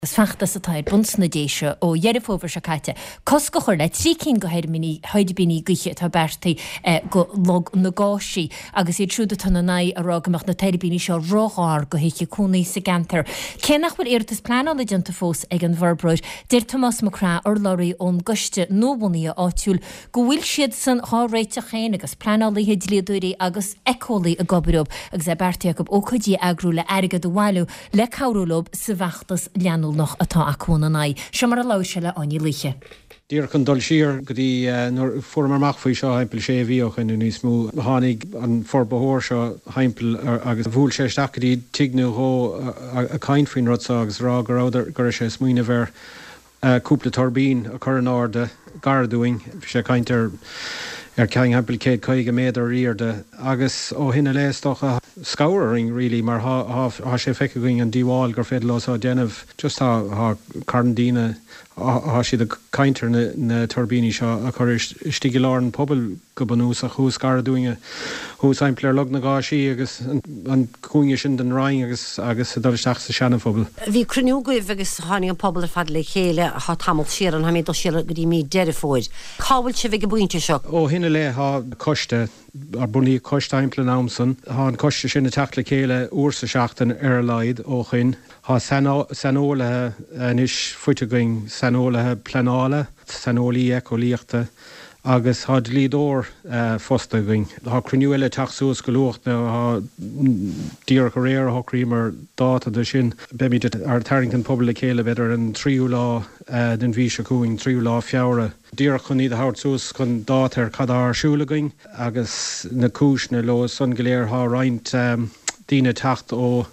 Is fachtas atá buns na déise ó dhearifóver se caite. Cos go chuir le trí cín go heidirbíní guiche tá bertaí go log na gáisí agus é trúda tanna naid a rágamach na teirbíní seo rááir go héiche cúnaí sa gantar. Cénach bhfuil irtas plánál le dinta fós ag an bharbróid, dir Thomas Macrá ar loirí ón goiste nóbunní áitiúil go bhfuil siad san háréite chéin agus plánálí hédliadúirí agus ecólaí a gobarób agus é bertaí go ócodí agrú le airgad bhhailú le cabhrúlob sa bhachtas leanú noch atá acúna naid. Se mar a lá se le aní liche. Dír chun dul siar go dtí formar amach faoi seo haimpel sé bhíoch in níos mú tháinig an forbethóir seo haimpel agus bhúil sé isteach go dtí tignú a caint faoin rudsa agus rá go ráidir gur sé smuoine bhar cúpla turbín a chur an áde gardúing sé caintar ceang haimpel 100 méadar riarde agus ó hinna léisteach scouring really mar ha sé feice going an díháil gur féidir lás á déanamh just ha carndíine ha siad a caintar na turbíní seo a chur stigí láran pobl go banús a chús gardúinge hús aimpléir lug na gáisí agus an cúine sin den raing agus dulteach sa seanna phobal. Bhí cruniúgaibh agus tháinig an pobl a fad le chéile a tamil siar an haméad siar go dtí mí deirifóid. Cábhail se bheith go buinte seo? Ó hinna le ha coiste ar bunaí coiste aimpla námsan, há an coiste sin na teach le chéile uair sa seachtain ar leid ó chin. Há sanólathe níos fuite going sanólathe plenála, sanólaí ecolíochta agus há lídór fosta going. Há cruniúile teachsús go lucht na há dír go réir a horímar dáta de sin. Bemid ar Tarrington pobl le chéile beidir an tríú lá den bhí se cúing tríú lá fiabhra. Dír chun iad a háirtsús chun dátar cadár siúla going agus na cúisna lo son goléir há roint díine techt ó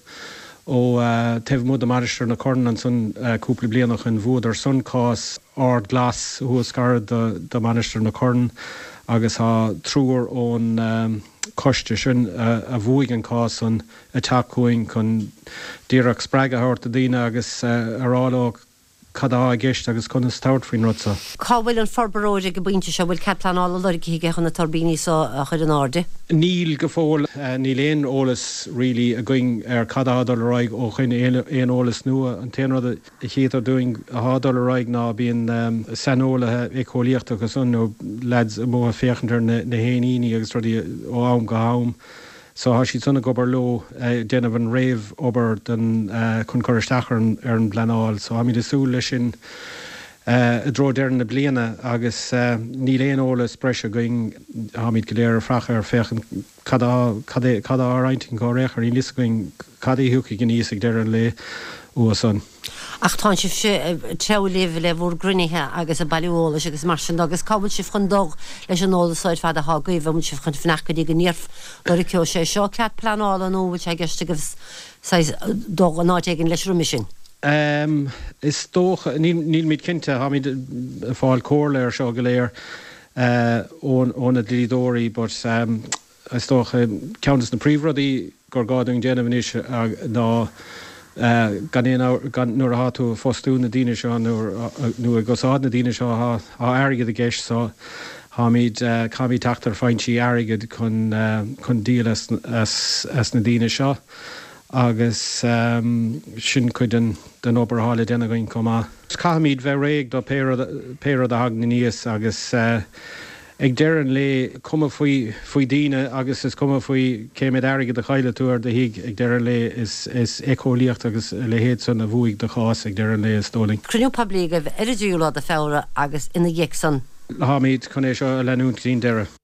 teh mud a maristar na corn an son cúpla blianach an bhúdar son cás ard glas huas gar de manistar na corn agus há trúr ón coiste sin a bhuaig an cás an atácúing chun díreach spreag a háirt a dtíine agus aráló cadá a gceist agus chun start faoin rudsa. Cábhail an forbaróide go buinte seo bhfuil ceplanála lorigi gan na turbíní so a chud an áde? Níl go fóil níl éon ólas rilí a going ar cadádal raig ó chuin éon ólas nua an téanrad a chéad doing a hádal raig ná bíon sanólathe écólíocht agus an nó lads mó a féchantar na héanaí agus rudí ó am go ham. So há siad sunna gobar lo déanamh an réamh obair den chun choristeach ar an blanáil. So há míad asúil lei sin a dro dearna bliana agus níl éon ólas breise going há míad go léir fracha ar féchan cadá áráinting gá réachar í lis going cadí thuúca gníos ag dear an le uasan. Ach tá sib se treléh le bhór grunithe agus a bailúolalas agus mar sin agus cábhail sib chun dog leis an ólasáid fad a thagaibh bhfuil sib chun fnachcaí go níorf nuair a ceol sé seo cead planála nó bhfuil sé gceiste go dog an áit éigean leis ruimi sin. Is tócha níl míid cinnte há míid fáil cóirléir seo go léir óna lídóirí, but is tócha ceantas na príomhradí gur gádaing déanamh is ná gan nuair a tú fostú na daine seo nó a gosáid na daine seo há airgad a gceist so há míid cabí teachtar fáintí airgad chun díal as na daine seo agus sin chuid den obairthála déna going comá. Caimíd bheith réig do péad a hagna níos agus ag deireann le cuma faoi daine agus is cuma faoi céimiid airgad a chaile túair de hiig ag deireann le is écólíocht agus le héad san a bhuaig de chás ag deireann le stóling. Cruniú poblí go bh iridúla a fára agus ina dhéic san. Há míid chun é seo a leanún tín deire.